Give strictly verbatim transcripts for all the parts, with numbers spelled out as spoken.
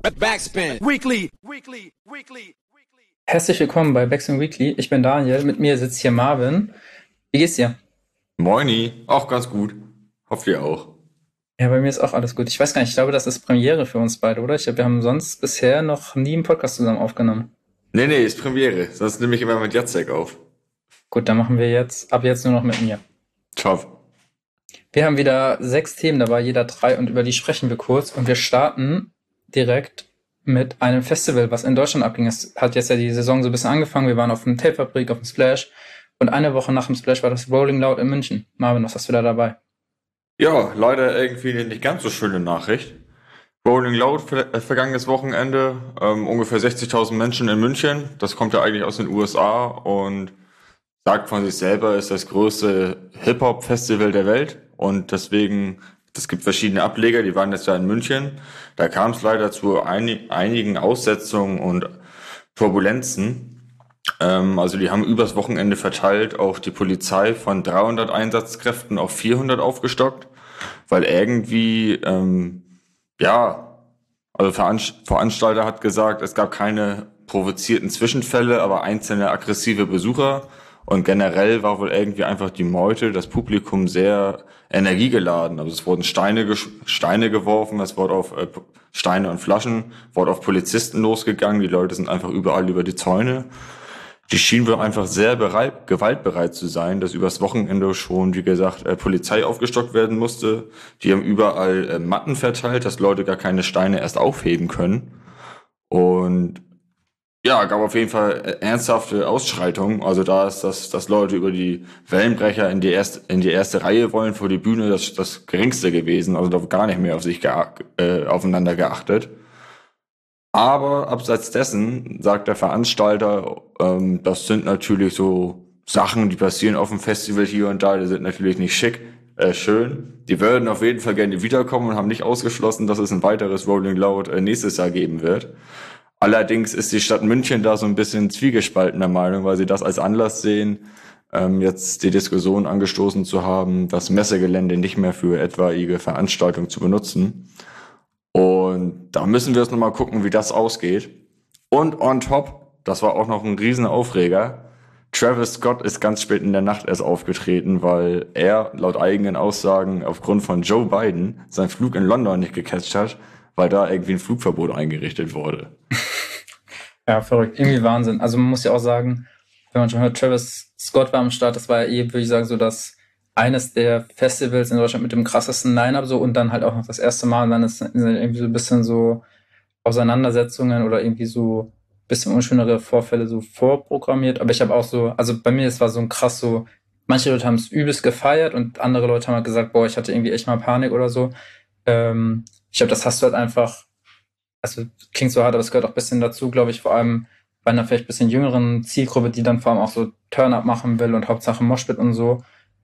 Backspin. Weekly. Weekly. Weekly. Herzlich willkommen bei Backspin Weekly. Ich bin Daniel, mit mir sitzt hier Marvin. Wie geht's dir? Moini, auch ganz gut. Hofft ihr auch. Ja, bei mir ist auch alles gut. Ich weiß gar nicht, ich glaube, das ist Premiere für uns beide, oder? Ich glaube, wir haben sonst bisher noch nie einen Podcast zusammen aufgenommen. Nee, nee, ist Premiere. Sonst nehme ich immer mit Jacek auf. Gut, dann machen wir jetzt, ab jetzt nur noch mit mir. Top. Wir haben wieder sechs Themen dabei, jeder drei, und über die sprechen wir kurz. Und wir starten direkt mit einem Festival, was in Deutschland abging. Es hat jetzt ja die Saison so ein bisschen angefangen. Wir waren auf dem Tape-Fabrik, auf dem Splash. Und eine Woche nach dem Splash war das Rolling Loud in München. Marvin, was hast du da dabei? Ja, leider irgendwie eine nicht ganz so schöne Nachricht. Rolling Loud ver äh, vergangenes Wochenende, ähm, ungefähr sechzigtausend Menschen in München. Das kommt ja eigentlich aus den U S A und sagt von sich selber, ist das größte Hip-Hop-Festival der Welt. Und deswegen, es gibt verschiedene Ableger, die waren jetzt ja in München. Da kam es leider zu einig, einigen Aussetzungen und Turbulenzen. Ähm, also die haben übers Wochenende verteilt auch die Polizei von dreihundert Einsatzkräften auf vierhundert aufgestockt, weil irgendwie, ähm, ja, also Veranst Veranstalter hat gesagt, es gab keine provozierten Zwischenfälle, aber einzelne aggressive Besucher. Und generell war wohl irgendwie einfach die Meute, das Publikum sehr energiegeladen. Also es wurden Steine, Steine geworfen, es wurde auf äh, Steine und Flaschen, wurde auf Polizisten losgegangen. Die Leute sind einfach überall über die Zäune. Die schienen wohl einfach sehr bereit, gewaltbereit zu sein, dass übers Wochenende schon, wie gesagt, äh, Polizei aufgestockt werden musste. Die haben überall äh, Matten verteilt, dass Leute gar keine Steine erst aufheben können. Und ja, gab auf jeden Fall ernsthafte Ausschreitungen. Also da ist das, dass Leute über die Wellenbrecher in die erste, in die erste Reihe wollen vor die Bühne, das das Geringste gewesen. Also da gar nicht mehr auf sich äh, aufeinander geachtet. Aber abseits dessen sagt der Veranstalter, ähm, das sind natürlich so Sachen, die passieren auf dem Festival hier und da. Die sind natürlich nicht schick, äh, schön. Die würden auf jeden Fall gerne wiederkommen und haben nicht ausgeschlossen, dass es ein weiteres Rolling Loud äh, nächstes Jahr geben wird. Allerdings ist die Stadt München da so ein bisschen zwiegespaltener Meinung, weil sie das als Anlass sehen, ähm, jetzt die Diskussion angestoßen zu haben, das Messegelände nicht mehr für etwaige Veranstaltungen zu benutzen. Und da müssen wir jetzt nochmal gucken, wie das ausgeht. Und on top, das war auch noch ein Riesenaufreger, Travis Scott ist ganz spät in der Nacht erst aufgetreten, weil er laut eigenen Aussagen aufgrund von Joe Biden seinen Flug in London nicht gecatcht hat, weil da irgendwie ein Flugverbot eingerichtet wurde. Ja, verrückt. Irgendwie Wahnsinn. Also man muss ja auch sagen, wenn man schon hört, Travis Scott war am Start, das war ja eh, würde ich sagen, so das eines der Festivals in Deutschland mit dem krassesten Line-Up so, und dann halt auch noch das erste Mal, und dann ist irgendwie so ein bisschen so Auseinandersetzungen oder irgendwie so ein bisschen unschönere Vorfälle so vorprogrammiert. Aber ich habe auch so, also bei mir, es war so ein krass so, manche Leute haben es übelst gefeiert und andere Leute haben halt gesagt, boah, ich hatte irgendwie echt mal Panik oder so. Ähm, ich glaube, das hast du halt einfach, also klingt so hart, aber es gehört auch ein bisschen dazu, glaube ich, vor allem bei einer vielleicht ein bisschen jüngeren Zielgruppe, die dann vor allem auch so Turn-Up machen will und Hauptsache Moshpit und so.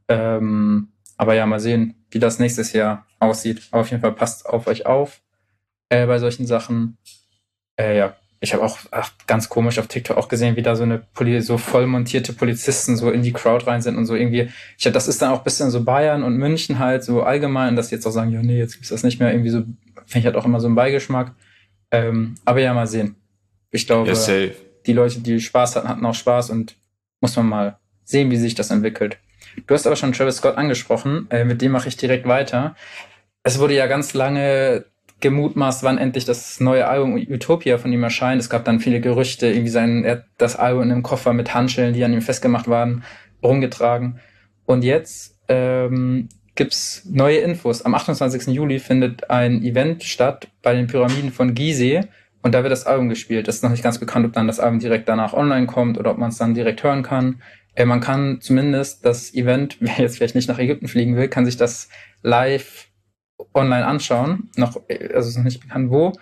Ähm, aber ja, mal sehen, wie das nächstes Jahr aussieht. Aber auf jeden Fall passt auf euch auf äh, bei solchen Sachen. Äh, ja, ich habe auch ach, ganz komisch auf TikTok auch gesehen, wie da so eine Poli so voll montierte Polizisten so in die Crowd rein sind und so irgendwie. Ich hab, das ist dann auch ein bisschen so Bayern und München halt so allgemein, dass die jetzt auch sagen, ja nee, jetzt gibt's das nicht mehr. Irgendwie so, finde ich halt auch immer so einen Beigeschmack. Ähm, aber ja, mal sehen. Ich glaube, Ja, safe. die Leute, die Spaß hatten, hatten auch Spaß, und muss man mal sehen, wie sich das entwickelt. Du hast aber schon Travis Scott angesprochen, äh, mit dem mache ich direkt weiter. Es wurde ja ganz lange gemutmaßt, wann endlich das neue Album Utopia von ihm erscheint. Es gab dann viele Gerüchte, irgendwie sein, er hat das Album in einem Koffer mit Handschellen, die an ihm festgemacht waren, rumgetragen. Und jetzt ähm, gibt's neue Infos. Am achtundzwanzigsten Juli findet ein Event statt bei den Pyramiden von Gizeh, und da wird das Album gespielt. Das ist noch nicht ganz bekannt, ob dann das Album direkt danach online kommt oder ob man es dann direkt hören kann. Äh, man kann zumindest das Event, wer jetzt vielleicht nicht nach Ägypten fliegen will, kann sich das live online anschauen. Noch, also es ist noch nicht bekannt wo.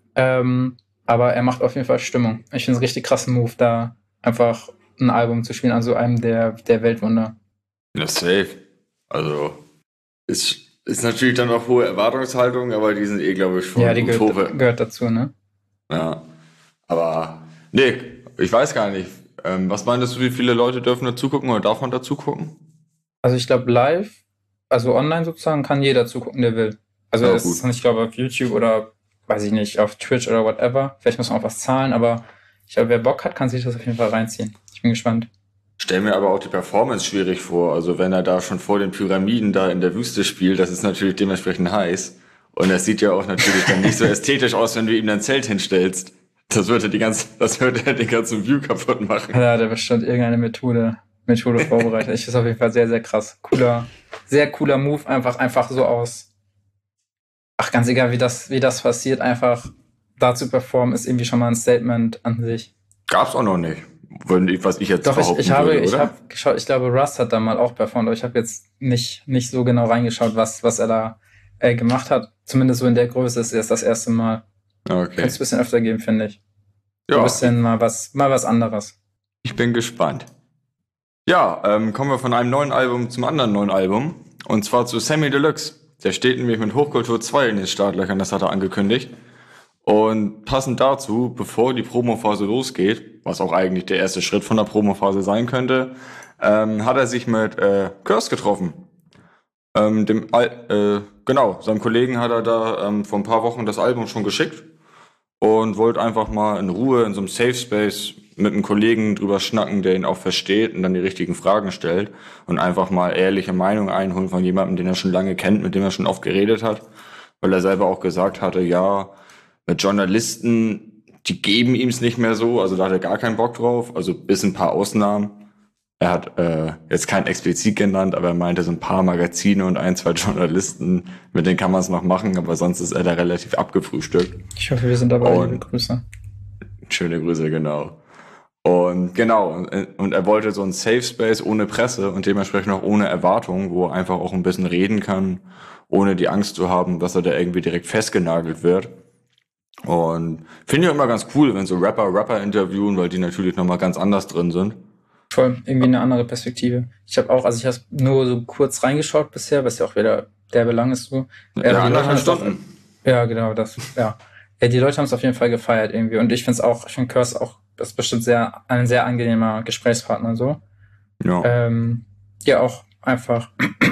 Ähm, aber er macht auf jeden Fall Stimmung. Ich finde es einen richtig krassen Move, da einfach ein Album zu spielen, also einem der, der Weltwunder. Ja, safe. Also, ist, ist natürlich dann auch hohe Erwartungshaltung, aber die sind eh, glaube ich, schon Ja, die utopisch. gehört, gehört dazu, ne? Ja. Aber, nee, ich weiß gar nicht. Ähm, was meinst du, wie viele Leute dürfen da zugucken oder darf man da zugucken? Also ich glaube live, also online sozusagen, kann jeder zugucken, der will. Also Ja, es gut. ist, ich glaube, auf YouTube oder weiß ich nicht, auf Twitch oder whatever. Vielleicht muss man auch was zahlen, aber ich glaube, wer Bock hat, kann sich das auf jeden Fall reinziehen. Ich bin gespannt. Stell mir aber auch die Performance schwierig vor. Also wenn er da schon vor den Pyramiden da in der Wüste spielt, das ist natürlich dementsprechend heiß. Und das sieht ja auch natürlich dann nicht so ästhetisch aus, wenn du ihm dein Zelt hinstellst. Das würde die ganze, das würde den ganzen View kaputt machen. Ja, der bestimmt irgendeine Methode, Methode vorbereitet. Ich ist auf jeden Fall sehr, sehr krass. Cooler, sehr cooler Move, einfach, einfach so aus. Ach, ganz egal, wie das, wie das passiert, einfach da zu performen, ist irgendwie schon mal ein Statement an sich. Gab's auch noch nicht. Was ich jetzt Doch, ich, ich habe, würde, ich oder? habe geschaut, ich glaube, Russ hat da mal auch performt, aber ich habe jetzt nicht, nicht so genau reingeschaut, was, was er da äh, gemacht hat. Zumindest so in der Größe ist erst das erste Mal. Okay. Könnte es ein bisschen öfter geben, finde ich. Ja. Ein bisschen mal was, mal was anderes. Ich bin gespannt. Ja, ähm, kommen wir von einem neuen Album zum anderen neuen Album. Und zwar zu Samy Deluxe. Der steht nämlich mit Hochkultur zwei in den Startlöchern, das hat er angekündigt. Und passend dazu, bevor die Promophase losgeht, was auch eigentlich der erste Schritt von der Promophase sein könnte, ähm, hat er sich mit äh, Curse getroffen. Ähm, dem äh, genau, seinem Kollegen hat er da ähm, vor ein paar Wochen das Album schon geschickt und wollte einfach mal in Ruhe in so einem Safe Space mit einem Kollegen drüber schnacken, der ihn auch versteht und dann die richtigen Fragen stellt und einfach mal ehrliche Meinung einholen von jemandem, den er schon lange kennt, mit dem er schon oft geredet hat, weil er selber auch gesagt hatte, ja, mit Journalisten, die geben ihm es nicht mehr so, also da hat er gar keinen Bock drauf, also bis ein paar Ausnahmen. Er hat äh, jetzt kein explizit genannt, aber er meinte so ein paar Magazine und ein, zwei Journalisten, mit denen kann man es noch machen, aber sonst ist er da relativ abgefrühstückt. Ich hoffe, wir sind dabei. Liebe Grüße. Schöne Grüße, genau. Und genau, und, und er wollte so ein Safe Space ohne Presse und dementsprechend auch ohne Erwartung, wo er einfach auch ein bisschen reden kann, ohne die Angst zu haben, dass er da irgendwie direkt festgenagelt wird. Und finde ich immer ganz cool, wenn so Rapper Rapper interviewen, weil die natürlich nochmal ganz anders drin sind. Voll, irgendwie eine andere Perspektive. Ich habe auch, also ich habe nur so kurz reingeschaut bisher, was ja auch wieder der Belang ist so. Ja, ja, anderthalb Stunden. Ja, genau, das, ja. ja. Die Leute haben es auf jeden Fall gefeiert irgendwie. Und ich finde es auch, ich finde Curse auch, das ist bestimmt sehr, ein sehr angenehmer Gesprächspartner so. Ja. Ähm, ja, auch einfach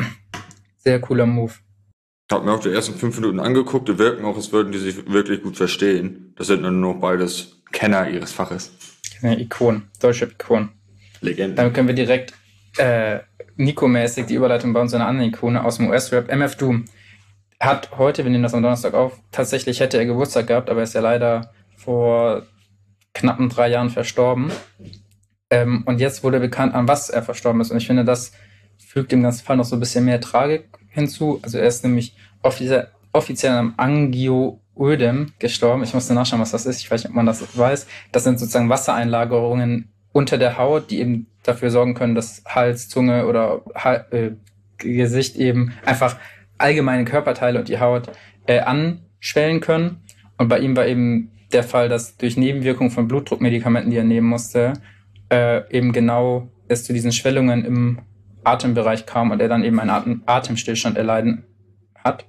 sehr cooler Move. Ich habe mir auch die ersten fünf Minuten angeguckt, die wirken auch, als würden die sich wirklich gut verstehen. Das sind nur noch beides Kenner ihres Faches. Ja, Ikonen, deutsche Ikonen. Legende. Dann können wir direkt äh, Nico-mäßig die Überleitung bauen zu einer anderen Ikone aus dem U S-Rap. M F Doom hat heute, wir nehmen das am Donnerstag auf, tatsächlich hätte er Geburtstag gehabt, aber er ist ja leider vor knappen drei Jahren verstorben. Ähm, und jetzt wurde bekannt, an was er verstorben ist. Und ich finde, das fügt dem ganzen Fall noch so ein bisschen mehr Tragik hinzu. Also er ist nämlich offiziell, offiziell am Angioödem gestorben. Ich musste nachschauen, was das ist. Ich weiß nicht, ob man das weiß. Das sind sozusagen Wassereinlagerungen unter der Haut, die eben dafür sorgen können, dass Hals, Zunge oder Hal- äh, Gesicht eben einfach allgemeine Körperteile und die Haut äh, anschwellen können. Und bei ihm war eben der Fall, dass durch Nebenwirkungen von Blutdruckmedikamenten, die er nehmen musste, äh, eben genau es zu diesen Schwellungen im Atembereich kam und er dann eben einen Atem- Atemstillstand erleiden hat.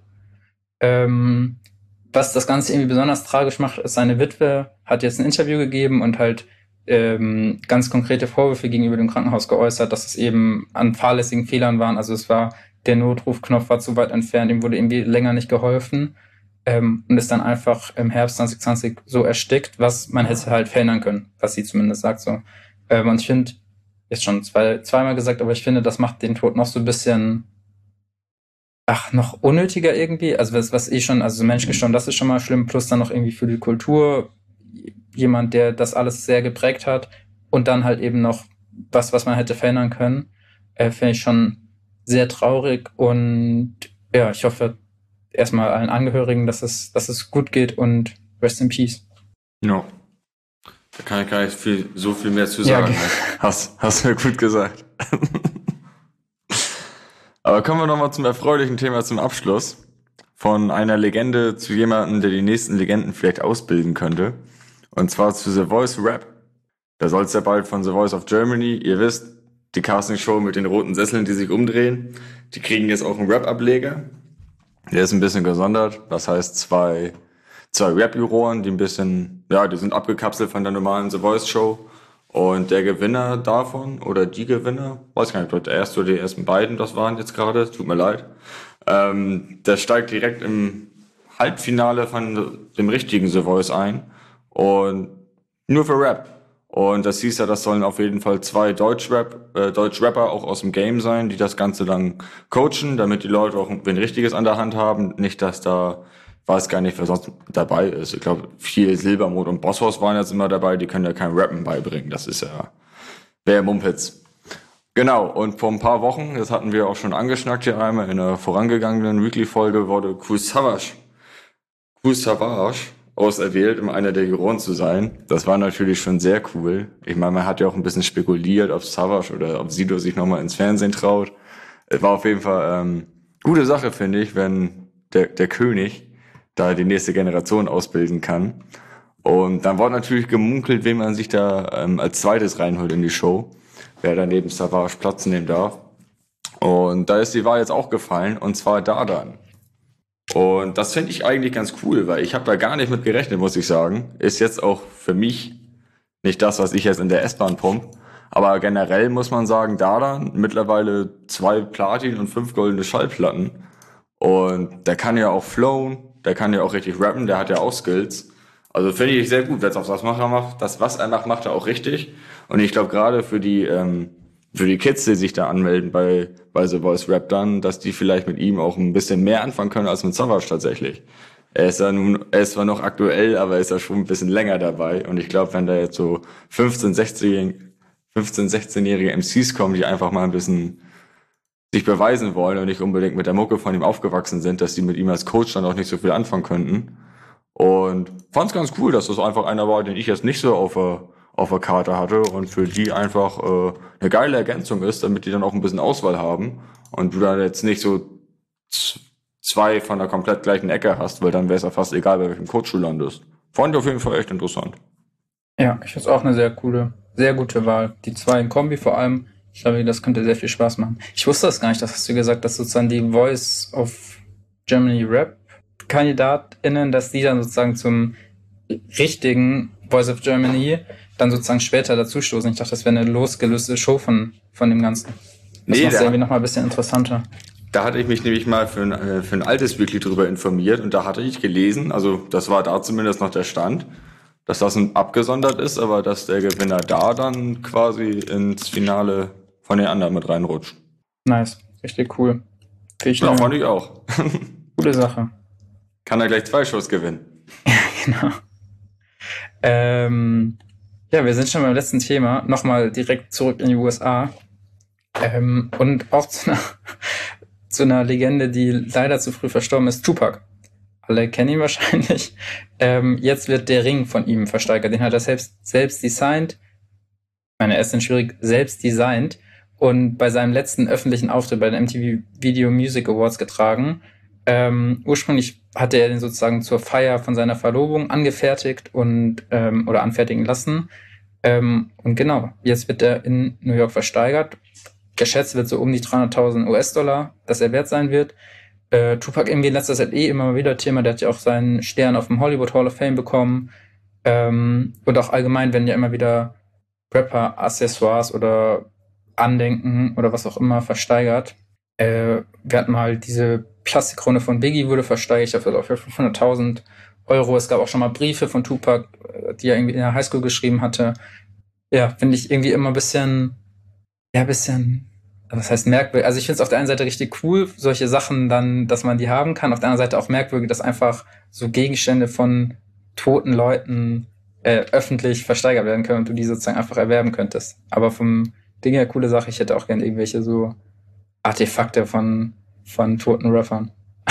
Ähm, was das Ganze irgendwie besonders tragisch macht, ist, seine Witwe hat jetzt ein Interview gegeben und halt ähm, ganz konkrete Vorwürfe gegenüber dem Krankenhaus geäußert, dass es eben an fahrlässigen Fehlern waren. Also es war, der Notrufknopf war zu weit entfernt, ihm wurde irgendwie länger nicht geholfen ähm, und ist dann einfach im Herbst zwanzig zwanzig so erstickt, was man hätte halt verhindern können, was sie zumindest sagt so. Ähm, und ich finde, jetzt schon zwei, zweimal gesagt, aber ich finde, das macht den Tod noch so ein bisschen, ach, noch unnötiger irgendwie. Also was, was eh schon, also Mensch gestorben, das ist schon mal schlimm, plus dann noch irgendwie für die Kultur jemand, der das alles sehr geprägt hat und dann halt eben noch was, was man hätte verhindern können, äh, finde ich schon sehr traurig und ja, ich hoffe erstmal allen Angehörigen, dass es, dass es gut geht und rest in peace. Ja. Da kann ich gar nicht viel, so viel mehr zu sagen. Ja, hast, hast du gut gesagt. Aber kommen wir nochmal zum erfreulichen Thema zum Abschluss. Von einer Legende zu jemandem, der die nächsten Legenden vielleicht ausbilden könnte. Und zwar zu The Voice Rap. Da soll es ja bald von The Voice of Germany, ihr wisst, die Castingshow mit den roten Sesseln, die sich umdrehen. Die kriegen jetzt auch einen Rap-Ableger. Der ist ein bisschen gesondert. Das heißt, zwei, zwei Rap-Juroren, die ein bisschen, ja, die sind abgekapselt von der normalen The Voice Show. Und der Gewinner davon, oder die Gewinner, weiß gar nicht, ob der erste oder die ersten beiden das waren jetzt gerade, tut mir leid. Ähm, der steigt direkt im Halbfinale von dem richtigen The Voice ein und nur für Rap. Und das hieß ja, das sollen auf jeden Fall zwei Deutsch-Rap, äh, Deutsch-Rapper auch aus dem Game sein, die das Ganze dann coachen, damit die Leute auch ein Richtiges an der Hand haben. Nicht, dass da, weiß gar nicht, wer sonst dabei ist. Ich glaube, viel Silbermond und Bosshaus waren jetzt immer dabei, die können ja kein Rappen beibringen. Das ist ja, wäre Mumpitz. Genau, und vor ein paar Wochen, das hatten wir auch schon angeschnackt hier einmal, in einer vorangegangenen Weekly-Folge wurde Kool Savas, Kool Savas auserwählt, um einer der Juroren zu sein. Das war natürlich schon sehr cool. Ich meine, man hat ja auch ein bisschen spekuliert, ob Savas oder ob Sido sich nochmal ins Fernsehen traut. Es war auf jeden Fall ähm, gute Sache, finde ich, wenn der, der König da die nächste Generation ausbilden kann. Und dann wurde natürlich gemunkelt, wen man sich da ähm, als zweites reinholt in die Show, wer da neben Savas Platz nehmen darf. Und da ist die Wahl jetzt auch gefallen, und zwar Dardan. Und das finde ich eigentlich ganz cool, weil ich habe da gar nicht mit gerechnet, muss ich sagen. Ist jetzt auch für mich nicht das, was ich jetzt in der S-Bahn pump. Aber generell muss man sagen, Dardan mittlerweile zwei Platin und fünf goldene Schallplatten. Und der kann ja auch flowen, der kann ja auch richtig rappen, der hat ja auch Skills. Also finde ich sehr gut, wenn es auch das macht, er macht, das was er macht, macht er auch richtig. Und ich glaube gerade für die ähm, für die Kids, die sich da anmelden bei bei The Voice Rap dann, dass die vielleicht mit ihm auch ein bisschen mehr anfangen können als mit Savas tatsächlich. Er ist ja nun, er ist zwar noch aktuell, aber er ist ja schon ein bisschen länger dabei. Und ich glaube, wenn da jetzt so fünfzehn, sechzehnjährige M Cs kommen, die einfach mal ein bisschen sich beweisen wollen und nicht unbedingt mit der Mucke von ihm aufgewachsen sind, dass die mit ihm als Coach dann auch nicht so viel anfangen könnten. Und fand's ganz cool, dass das einfach einer war, den ich jetzt nicht so auf der auf der Karte hatte und für die einfach äh, eine geile Ergänzung ist, damit die dann auch ein bisschen Auswahl haben und du dann jetzt nicht so z- zwei von der komplett gleichen Ecke hast, weil dann wäre es ja fast egal, bei welchem Coach du landest. Fand ich auf jeden Fall echt interessant. Ja, ich finde es auch eine sehr coole, sehr gute Wahl. Die zwei in Kombi vor allem, ich glaube, das könnte sehr viel Spaß machen. Ich wusste das gar nicht, das hast du gesagt, dass sozusagen die Voice of Germany Rap KandidatInnen, dass die dann sozusagen zum richtigen Voice of Germany dann sozusagen später dazustoßen. Ich dachte, das wäre eine losgelöste Show von, von dem Ganzen. Das Nee, macht es da- irgendwie nochmal ein bisschen interessanter. Da hatte ich mich nämlich mal für ein, äh, für ein altes Weekly drüber informiert und da hatte ich gelesen, also das war da zumindest noch der Stand, dass das ein abgesondert ist, aber dass der Gewinner da dann quasi ins Finale von den anderen mit reinrutscht. Nice, richtig cool. Finde ich Ja, eine fand ich auch. coole Sache. Kann er gleich zwei Shows gewinnen. Genau. Ähm, ja, wir sind schon beim letzten Thema. Nochmal direkt zurück in die U S A. Ähm, und auch zu einer, zu einer Legende, die leider zu früh verstorben ist, Tupac. Alle kennen ihn wahrscheinlich. Ähm, jetzt wird der Ring von ihm versteigert. Den hat er selbst, selbst designt. Ich meine, er ist dann schwierig, selbst designt. Und bei seinem letzten öffentlichen Auftritt bei den M T V Video Music Awards getragen. Ähm, ursprünglich hatte er den sozusagen zur Feier von seiner Verlobung angefertigt und ähm, oder anfertigen lassen. Ähm, und genau, jetzt wird er in New York versteigert. Geschätzt wird so um die dreihunderttausend U S-Dollar, dass er wert sein wird. Äh, Tupac irgendwie in letzter Zeit eh immer mal wieder Thema. Der hat ja auch seinen Stern auf dem Hollywood Hall of Fame bekommen. Ähm, und auch allgemein werden ja immer wieder Rapper-Accessoires oder Andenken oder was auch immer versteigert. Äh, wir hatten mal diese Plastikkrone von Biggie wurde versteigert, ich glaube für fünfhunderttausend Euro. Es gab auch schon mal Briefe von Tupac, äh, die er irgendwie in der Highschool geschrieben hatte. Ja, finde ich irgendwie immer ein bisschen, ja, ein bisschen, was heißt merkwürdig. Also ich finde es auf der einen Seite richtig cool, solche Sachen dann, dass man die haben kann. Auf der anderen Seite auch merkwürdig, dass einfach so Gegenstände von toten Leuten äh, öffentlich versteigert werden können und du die sozusagen einfach erwerben könntest. Aber vom Ding her coole Sache. Ich hätte auch gerne irgendwelche so Artefakte von, von toten Rappern.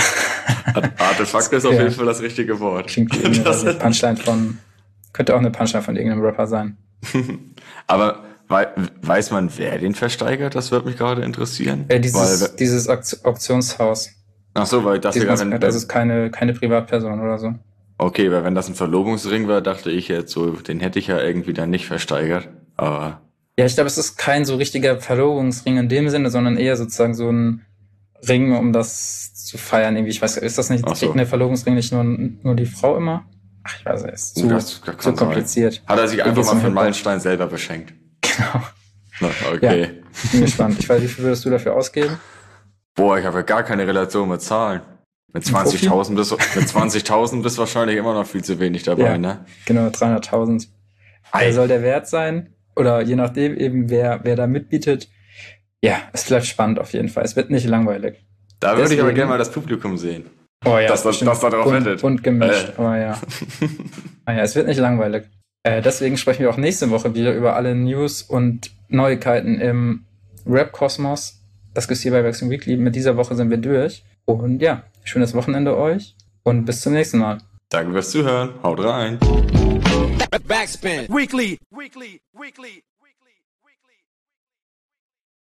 Artefakt ist auf Ja. jeden Fall das richtige Wort. Klingt wie irgendwie Das- eine Punchline von, könnte auch eine Punchline von irgendeinem Rapper sein. Aber wei- weiß man, wer den versteigert? Das würde mich gerade interessieren. Äh, dieses, Weil, dieses Auk- Auktionshaus. ach so, weil das Dieses, ja, wenn, das ist keine, keine Privatperson oder so. okay, weil wenn das ein Verlobungsring war, dachte ich jetzt so, den hätte ich ja irgendwie dann nicht versteigert. Aber Ja, ich glaube, es ist kein so richtiger Verlobungsring in dem Sinne, sondern eher sozusagen so ein Ring, um das zu feiern. Irgendwie, ich weiß, ist das nicht, Ach so. kriegt eine Verlobungsring nicht nur, nur die Frau immer? Ach, ich weiß nicht, ist zu, das kann zu sein. kompliziert. Hat er sich Irgendwie einfach so mal ein für einen Hip-Hop. Meilenstein selber beschenkt. Genau. Na, okay. Bin gespannt. Ich weiß, wie viel würdest du dafür ausgeben? Boah, ich habe ja gar keine Relation mit Zahlen. Mit zwanzigtausend bist, mit zwanzigtausend bist wahrscheinlich immer noch viel zu wenig dabei, ja, ne? Genau, dreihunderttausend. Wer soll der Wert sein? Oder je nachdem eben, wer, wer da mitbietet. Ja, es bleibt spannend auf jeden Fall. Es wird nicht langweilig. Da würde Deswegen, ich aber gerne mal das Publikum sehen. Oh ja, dass das, das da drauf bunt, wettet. bunt gemischt. Äh. Oh ja. Ah ja, es wird nicht langweilig. Äh, deswegen sprechen wir auch nächste Woche wieder über alle News und Neuigkeiten im Rap-Kosmos. Das gibt's hier bei Wrestling Weekly. Mit dieser Woche sind wir durch. Und ja, schönes Wochenende euch und bis zum nächsten Mal. Danke fürs Zuhören. Haut rein. Backspin. Weekly. Weekly. Weekly.